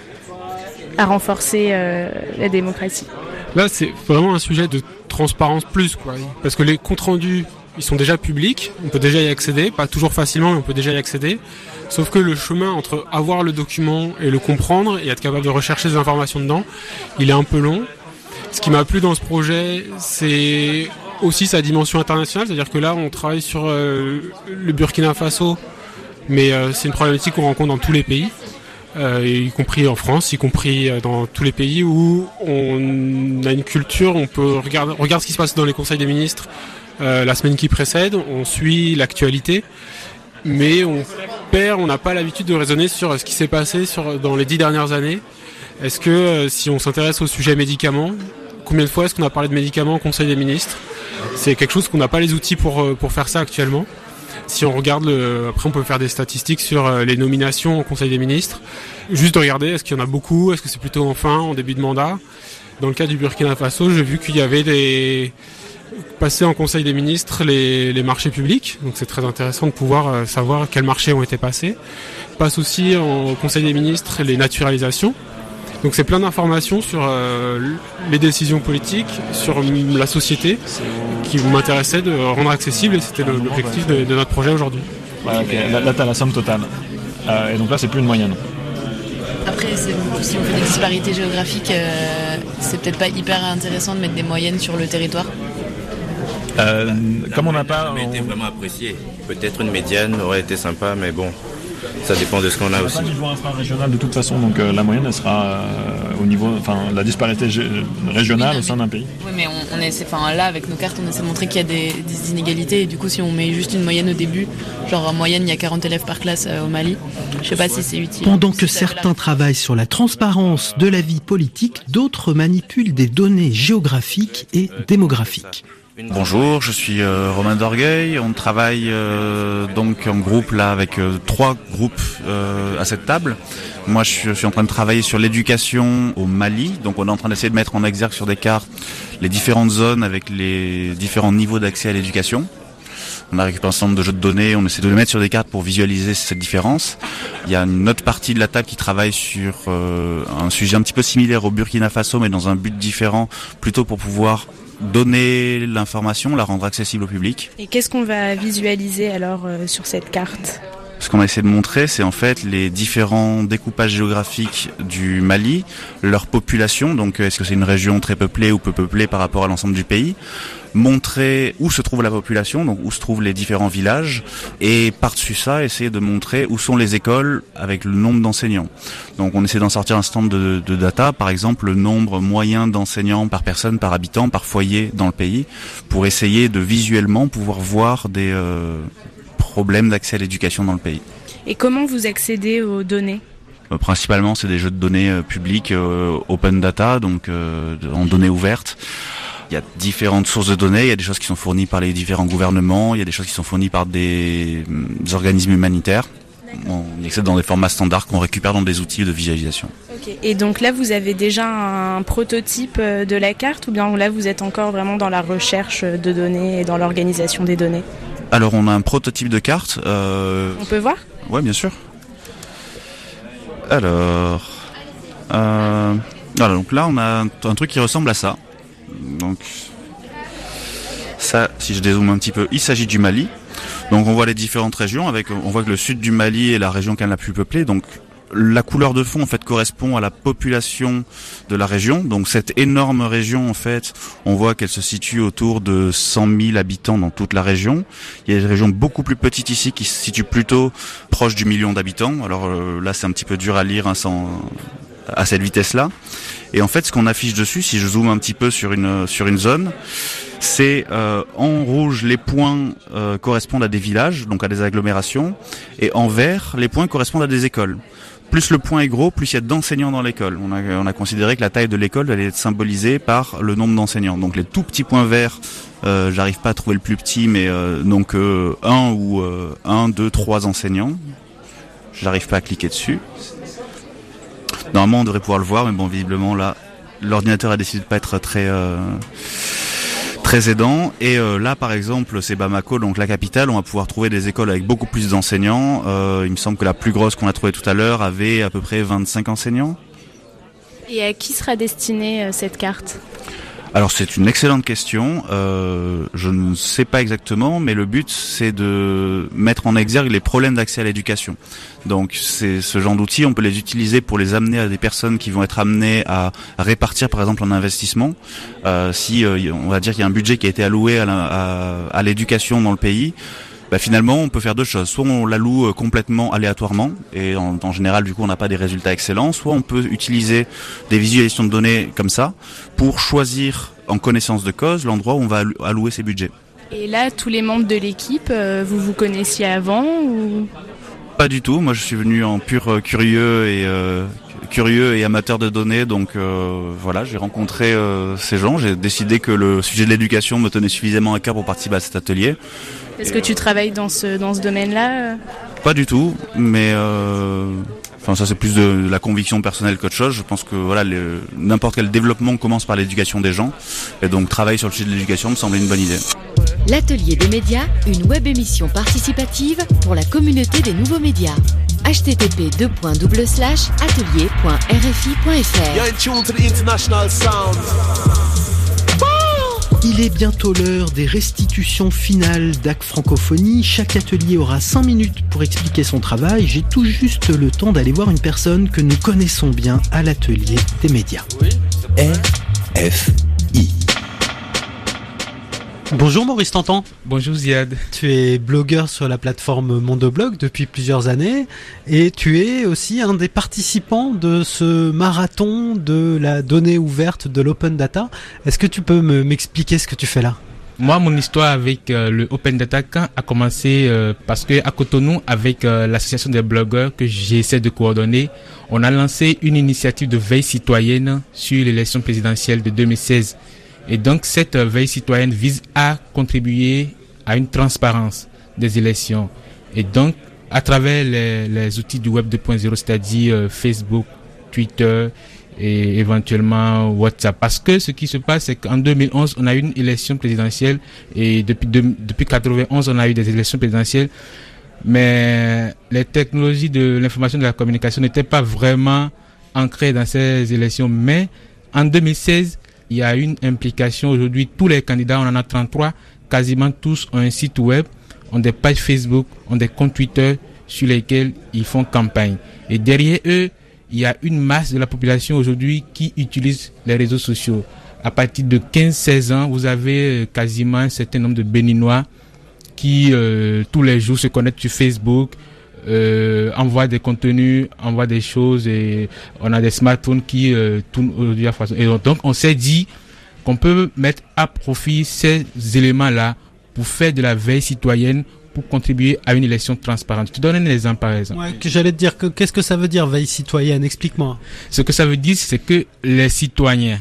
à renforcer euh, la démocratie ? Là, c'est vraiment un sujet de transparence plus, quoi, parce que les comptes rendus, ils sont déjà publics, on peut déjà y accéder, pas toujours facilement, mais on peut déjà y accéder. Sauf que le chemin entre avoir le document et le comprendre et être capable de rechercher des informations dedans, il est un peu long. Ce qui m'a plu dans ce projet, c'est aussi sa dimension internationale, c'est-à-dire que là, on travaille sur euh, le Burkina Faso, mais euh, c'est une problématique qu'on rencontre dans tous les pays, euh, y compris en France, y compris dans tous les pays où on a une culture, on peut regarder, regarde ce qui se passe dans les conseils des ministres, Euh, la semaine qui précède, on suit l'actualité, mais on perd, on n'a pas l'habitude de raisonner sur ce qui s'est passé sur, dans les dix dernières années. Est-ce que euh, si on s'intéresse au sujet médicaments, combien de fois est-ce qu'on a parlé de médicaments au Conseil des ministres ? C'est quelque chose qu'on n'a pas les outils pour, pour faire ça actuellement. Si on regarde, le, après on peut faire des statistiques sur euh, les nominations au Conseil des ministres. Juste de regarder, est-ce qu'il y en a beaucoup ? Est-ce que c'est plutôt en fin, en début de mandat ? Dans le cas du Burkina Faso, j'ai vu qu'il y avait des... passer en Conseil des ministres les, les marchés publics, donc c'est très intéressant de pouvoir euh, savoir quels marchés ont été passés. Passe aussi en, au Conseil des ministres les naturalisations, donc c'est plein d'informations sur euh, les décisions politiques, sur la société, qui m'intéressait de rendre accessible, et c'était le, l'objectif de, de notre projet aujourd'hui. Ouais, okay. Là, là tu as la somme totale, euh, et donc là c'est plus une moyenne. Après, c'est, si on fait des disparités géographiques, euh, c'est peut-être pas hyper intéressant de mettre des moyennes sur le territoire. Euh, comme on n'a pas... On... été vraiment apprécié. Peut-être une médiane aurait été sympa, mais bon, ça dépend de ce qu'on a aussi. On n'a pas de niveau infra-régional de toute façon, donc euh, la moyenne, elle sera euh, au niveau... Enfin, la disparité g- régionale oui, au sein d'un pays. Oui, mais on, on essaie... Enfin, là, avec nos cartes, on essaie de montrer qu'il y a des, des inégalités, et du coup, si on met juste une moyenne au début, genre en moyenne, il y a quarante élèves par classe euh, au Mali, je sais pas si c'est utile. Pendant que certains la... travaillent sur la transparence de la vie politique, d'autres manipulent des données géographiques et démographiques. Bonjour, je suis euh, Romain Dorgueil. On travaille euh, donc en groupe là avec euh, trois groupes euh, à cette table. Moi, je suis, je suis en train de travailler sur l'éducation au Mali. Donc, on est en train d'essayer de mettre en exergue sur des cartes les différentes zones avec les différents niveaux d'accès à l'éducation. On a récupéré un certain nombre de jeux de données, on essaie de les mettre sur des cartes pour visualiser cette différence. Il y a une autre partie de la table qui travaille sur euh, un sujet un petit peu similaire au Burkina Faso, mais dans un but différent, plutôt pour pouvoir donner l'information, la rendre accessible au public. Et qu'est-ce qu'on va visualiser alors euh, sur cette carte ? Ce qu'on a essayé de montrer, c'est en fait les différents découpages géographiques du Mali, leur population, donc est-ce que c'est une région très peuplée ou peu peuplée par rapport à l'ensemble du pays, montrer où se trouve la population, donc où se trouvent les différents villages, et par-dessus ça, essayer de montrer où sont les écoles avec le nombre d'enseignants. Donc on essaie d'en sortir un certain nombre de, de data, par exemple le nombre moyen d'enseignants par personne, par habitant, par foyer dans le pays, pour essayer de visuellement pouvoir voir des... Euh, problèmes d'accès à l'éducation dans le pays. Et comment vous accédez aux données ? Euh, principalement, c'est des jeux de données euh, publics, euh, open data, donc euh, en données ouvertes. Il y a différentes sources de données, il y a des choses qui sont fournies par les différents gouvernements, il y a des choses qui sont fournies par des, des organismes humanitaires. On accède dans des formats standards qu'on récupère dans des outils de visualisation. Okay. Et donc là, vous avez déjà un prototype de la carte ou bien là, vous êtes encore vraiment dans la recherche de données et dans l'organisation des données ? Alors, on a un prototype de carte. Euh... On peut voir ? Ouais, bien sûr. Alors, euh... voilà, donc là, on a un, un truc qui ressemble à ça. Donc, ça, si je dézoome un petit peu, il s'agit du Mali. Donc on voit les différentes régions, avec, on voit que le sud du Mali est la région qui est la plus peuplée, donc la couleur de fond en fait correspond à la population de la région. Donc cette énorme région en fait, on voit qu'elle se situe autour de cent mille habitants dans toute la région. Il y a des régions beaucoup plus petites ici qui se situent plutôt proches du million d'habitants. Alors euh, là c'est un petit peu dur à lire hein, sans, à cette vitesse-là. Et en fait ce qu'on affiche dessus, si je zoome un petit peu sur une, sur une zone, c'est euh, en rouge les points euh, correspondent à des villages, donc à des agglomérations, et en vert les points correspondent à des écoles. Plus le point est gros, plus il y a d'enseignants dans l'école. On a, on a considéré que la taille de l'école allait être symbolisée par le nombre d'enseignants. Donc les tout petits points verts, euh, j'arrive pas à trouver le plus petit, mais euh, donc euh, un ou euh, un, deux, trois enseignants. J'arrive pas à cliquer dessus. Normalement on devrait pouvoir le voir, mais bon visiblement là, l'ordinateur a décidé de pas être très... Euh, très aidant. Et euh, là par exemple c'est Bamako, donc la capitale, on va pouvoir trouver des écoles avec beaucoup plus d'enseignants. Euh, il me semble que la plus grosse qu'on a trouvée tout à l'heure avait à peu près vingt-cinq enseignants. Et à qui sera destinée euh, cette carte ? Alors c'est une excellente question, euh, je ne sais pas exactement, mais le but c'est de mettre en exergue les problèmes d'accès à l'éducation. Donc c'est ce genre d'outils, on peut les utiliser pour les amener à des personnes qui vont être amenées à répartir par exemple en investissement. Euh, si euh, on va dire qu'il y a un budget qui a été alloué à, la, à, à l'éducation dans le pays, bah finalement on peut faire deux choses. Soit on l'alloue complètement aléatoirement et en, en général du coup on n'a pas des résultats excellents, soit on peut utiliser des visualisations de données comme ça pour choisir en connaissance de cause l'endroit où on va allouer ses budgets. Et là tous les membres de l'équipe, euh, vous vous connaissiez avant ou... Pas du tout, moi je suis venu en pur curieux et euh, curieux et amateur de données, donc euh, voilà, j'ai rencontré euh, ces gens, j'ai décidé que le sujet de l'éducation me tenait suffisamment à cœur pour participer à cet atelier. Est-ce que tu travailles dans ce dans ce domaine-là ? Pas du tout, mais euh, enfin ça c'est plus de, de la conviction personnelle qu'autre chose. Je pense que voilà, le, n'importe quel développement commence par l'éducation des gens, et donc travailler sur le sujet de l'éducation me semblait une bonne idée. L'Atelier des médias, une web émission participative pour la communauté des nouveaux médias. h t t p deux points double slash atelier point r f i point f r. You're in tune to the international sound. Il est bientôt l'heure des restitutions finales d'A C Francophonie. Chaque atelier aura cinq minutes pour expliquer son travail. J'ai tout juste le temps d'aller voir une personne que nous connaissons bien à l'Atelier des médias. R F I. Bonjour Maurice Tantan. Bonjour Ziad. Tu es blogueur sur la plateforme Mondoblog depuis plusieurs années et tu es aussi un des participants de ce marathon de la donnée ouverte de l'open data. Est-ce que tu peux me, m'expliquer ce que tu fais là ? Moi, mon histoire avec euh, le Open Data Camp a commencé euh, parce que à Cotonou, avec euh, l'association des blogueurs que j'essaie de coordonner, on a lancé une initiative de veille citoyenne sur l'élection présidentielle de deux mille seize. Et donc, cette veille citoyenne vise à contribuer à une transparence des élections. Et donc, à travers les, les outils du Web deux point zéro, c'est-à-dire euh, Facebook, Twitter et éventuellement WhatsApp. Parce que ce qui se passe, c'est qu'en deux mille onze, on a eu une élection présidentielle et depuis, de, depuis quatre-vingt-onze, on a eu des élections présidentielles. Mais les technologies de l'information et de la communication n'étaient pas vraiment ancrées dans ces élections. Mais en deux mille seize, il y a une implication. Aujourd'hui, tous les candidats, on en a trente-trois, quasiment tous ont un site web, ont des pages Facebook, ont des comptes Twitter sur lesquels ils font campagne. Et derrière eux, il y a une masse de la population aujourd'hui qui utilise les réseaux sociaux. À partir de quinze seize ans, vous avez quasiment un certain nombre de Béninois qui, euh, tous les jours, se connectent sur Facebook, Euh, envoie des contenus, envoie des choses et on a des smartphones qui euh, tournent aujourd'hui à façon. Et donc on s'est dit qu'on peut mettre à profit ces éléments-là pour faire de la veille citoyenne, pour contribuer à une élection transparente. Je te donne un exemple par exemple. Ouais, que j'allais te dire que qu'est-ce que ça veut dire veille citoyenne? Explique-moi. Ce que ça veut dire, c'est que les citoyens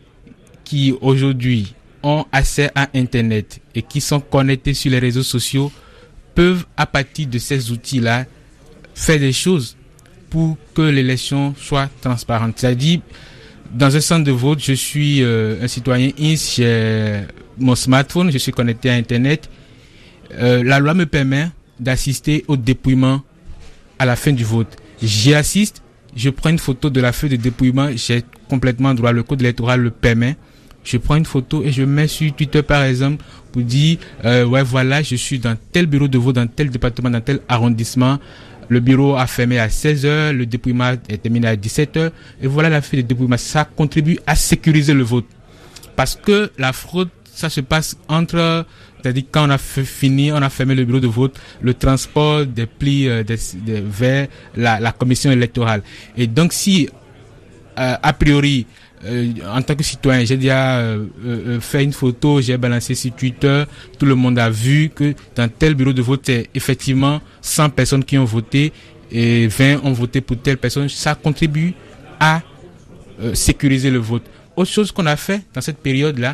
qui aujourd'hui ont accès à Internet et qui sont connectés sur les réseaux sociaux peuvent, à partir de ces outils-là, faire des choses pour que l'élection soit transparente. C'est-à-dire, dans un centre de vote, je suis euh, un citoyen I N S, j'ai mon smartphone, je suis connecté à Internet. Euh, la loi me permet d'assister au dépouillement à la fin du vote. J'y assiste, je prends une photo de la feuille de dépouillement, j'ai complètement droit, le code électoral le permet. Je prends une photo et je mets sur Twitter par exemple pour dire euh, ouais voilà, je suis dans tel bureau de vote, dans tel département, dans tel arrondissement. Le bureau a fermé à seize heures, le dépouillement est terminé à dix-sept heures et voilà la feuille de dépouillement. Ça contribue à sécuriser le vote. Parce que la fraude, ça se passe entre, c'est-à-dire quand on a fait, fini, on a fermé le bureau de vote, le transport des plis euh, des, des, vers la, la commission électorale. Et donc si, euh, a priori, euh, en tant que citoyen, j'ai déjà euh, euh, fait une photo, j'ai balancé sur Twitter, tout le monde a vu que dans tel bureau de vote, c'est effectivement cent personnes qui ont voté et vingt ont voté pour telle personne, ça contribue à euh, sécuriser le vote. Autre chose qu'on a fait dans cette période-là,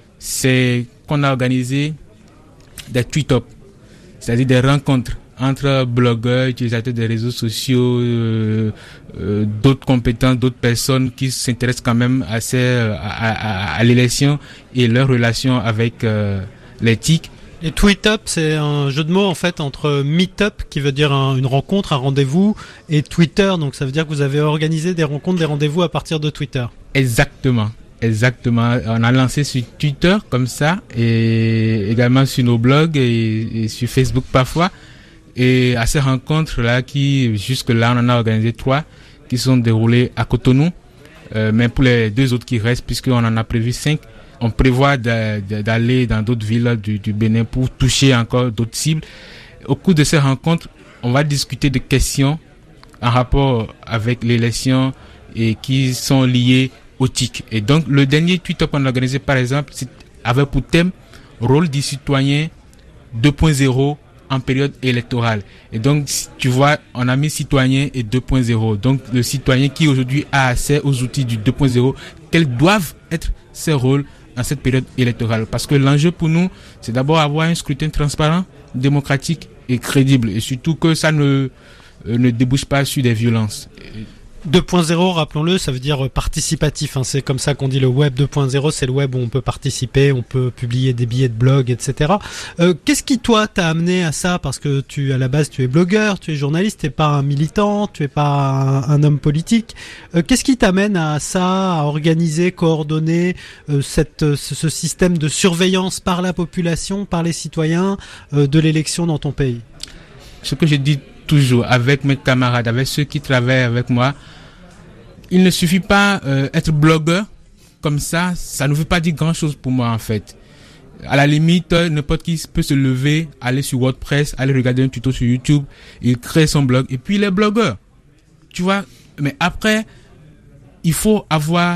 c'est qu'on a organisé des tweet-up, c'est-à-dire des rencontres entre blogueurs, utilisateurs des réseaux sociaux, euh, euh, d'autres compétents, d'autres personnes qui s'intéressent quand même assez à, à, à l'élection et leur relation avec euh, l'éthique. Les tweet-up, c'est un jeu de mots en fait entre meet-up, qui veut dire un, une rencontre, un rendez-vous, et Twitter, donc ça veut dire que vous avez organisé des rencontres, des rendez-vous à partir de Twitter. Exactement. Exactement. On a lancé sur Twitter comme ça et également sur nos blogs et, et sur Facebook parfois. Et à ces rencontres-là qui, jusque-là, on en a organisé trois qui sont déroulées à Cotonou. Euh, mais pour les deux autres qui restent, puisqu'on en a prévu cinq, on prévoit de, de, d'aller dans d'autres villes du, du Bénin pour toucher encore d'autres cibles. Au cours de ces rencontres, on va discuter de questions en rapport avec l'élection et qui sont liées au T I C. Et donc, le dernier tweet qu'on a organisé, par exemple, avait pour thème rôle du citoyen deux point zéro en période électorale. Et donc, tu vois, on a mis citoyen et deux point zéro. Donc, le citoyen qui aujourd'hui a accès aux outils du deux point zéro, quels doivent être ses rôles en cette période électorale. Parce que l'enjeu pour nous, c'est d'abord avoir un scrutin transparent, démocratique et crédible. Et surtout que ça ne, euh, ne débouche pas sur des violences. deux point zéro, rappelons-le, ça veut dire participatif, hein. C'est comme ça qu'on dit le web deux point zéro, c'est le web où on peut participer, on peut publier des billets de blog, et cetera. Euh, qu'est-ce qui, toi, t'a amené à ça? Parce que tu, à la base, tu es blogueur, tu es journaliste, tu n'es pas un militant, tu n'es pas un, un homme politique. Euh, qu'est-ce qui t'amène à ça, à organiser, coordonner euh, cette, ce, ce système de surveillance par la population, par les citoyens, euh, de l'élection dans ton pays? Ce que je dis toujours avec mes camarades, avec ceux qui travaillent avec moi, il ne suffit pas euh, être blogueur comme ça, ça ne veut pas dire grand chose pour moi en fait. À la limite, n'importe qui peut se lever, aller sur WordPress, aller regarder un tuto sur YouTube, il crée son blog et puis il est blogueur. Tu vois, mais après, il faut avoir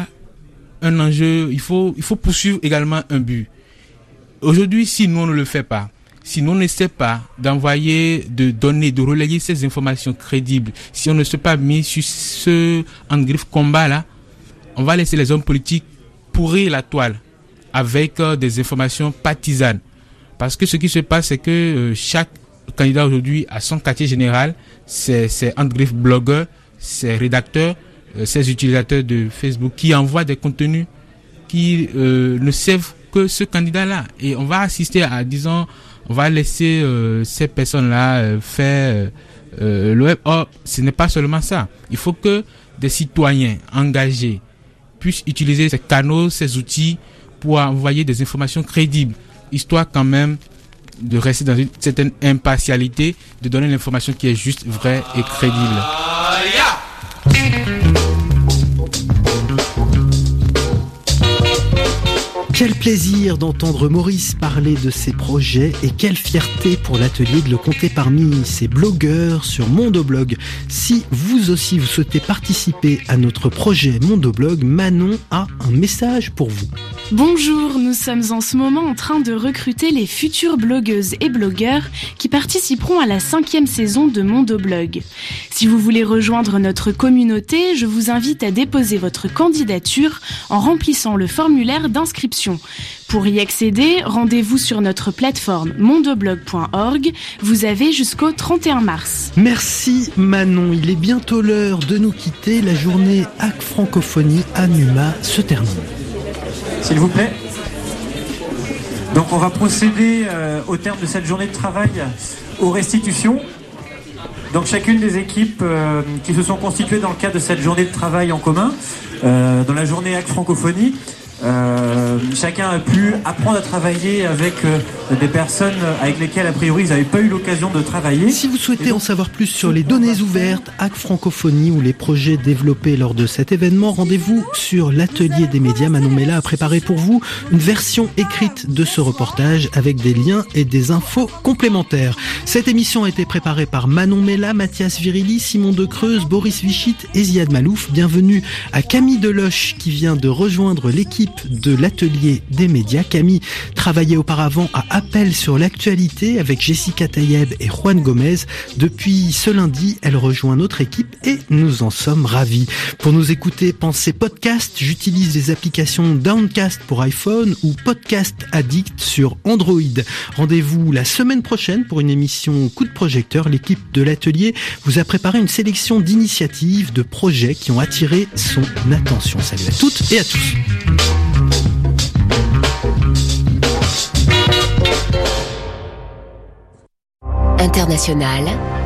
un enjeu, il faut, il faut poursuivre également un but. Aujourd'hui, si nous on ne le fait pas, si nous on ne sait pas d'envoyer, de donner, de relayer ces informations crédibles, si on ne s'est pas mis sur ce en griffe combat là, on va laisser les hommes politiques pourrir la toile avec euh, des informations partisanes. Parce que ce qui se passe, c'est que euh, chaque candidat aujourd'hui a son quartier général, c'est, c'est en griffe blogueur, c'est rédacteur, euh, ces utilisateurs de Facebook qui envoient des contenus qui euh, ne servent que ce candidat-là. Et on va assister à, disons, on va laisser euh, ces personnes-là euh, faire euh, le web. Or, ce n'est pas seulement ça. Il faut que des citoyens engagés puissent utiliser ces canaux, ces outils pour envoyer des informations crédibles, histoire quand même de rester dans une certaine impartialité, de donner l'information qui est juste, vraie et crédible. Quel plaisir d'entendre Maurice parler de ses projets et quelle fierté pour l'atelier de le compter parmi ses blogueurs sur Mondoblog. Si vous aussi vous souhaitez participer à notre projet Mondoblog, Manon a un message pour vous. Bonjour, nous sommes en ce moment en train de recruter les futures blogueuses et blogueurs qui participeront à la cinquième saison de Mondoblog. Si vous voulez rejoindre notre communauté, je vous invite à déposer votre candidature en remplissant le formulaire d'inscription. Pour y accéder, rendez-vous sur notre plateforme mondoblog point org. Vous avez jusqu'au trente et un mars. Merci Manon, il est bientôt l'heure de nous quitter. La journée H A C Francophonie à Numa se termine. S'il vous plaît. Donc on va procéder euh, au terme de cette journée de travail aux restitutions. Donc chacune des équipes euh, qui se sont constituées dans le cadre de cette journée de travail en commun, euh, dans la journée H A C Francophonie, Euh, chacun a pu apprendre à travailler avec euh, des personnes avec lesquelles a priori ils n'avaient pas eu l'occasion de travailler. Si vous souhaitez donc en savoir plus sur les données ouvertes, H A C Francophonie ou les projets développés lors de cet événement, rendez-vous sur l'atelier des médias. Manon Mella a préparé pour vous une version écrite de ce reportage avec des liens et des infos complémentaires. Cette émission a été préparée par Manon Mella, Mathias Virili, Simon De Creuse, Boris Vichit et Ziad Malouf. Bienvenue à Camille Deloche qui vient de rejoindre l'équipe de l'atelier des médias. Camille travaillait auparavant à Appel sur l'actualité avec Jessica Tayeb et Juan Gomez. Depuis ce lundi, elle rejoint notre équipe et nous en sommes ravis. Pour nous écouter, pensez podcast. J'utilise les applications Downcast pour iPhone ou Podcast Addict sur Android. Rendez-vous la semaine prochaine pour une émission Coup de projecteur. L'équipe de l'atelier vous a préparé une sélection d'initiatives, de projets qui ont attiré son attention. Salut à toutes et à tous. International.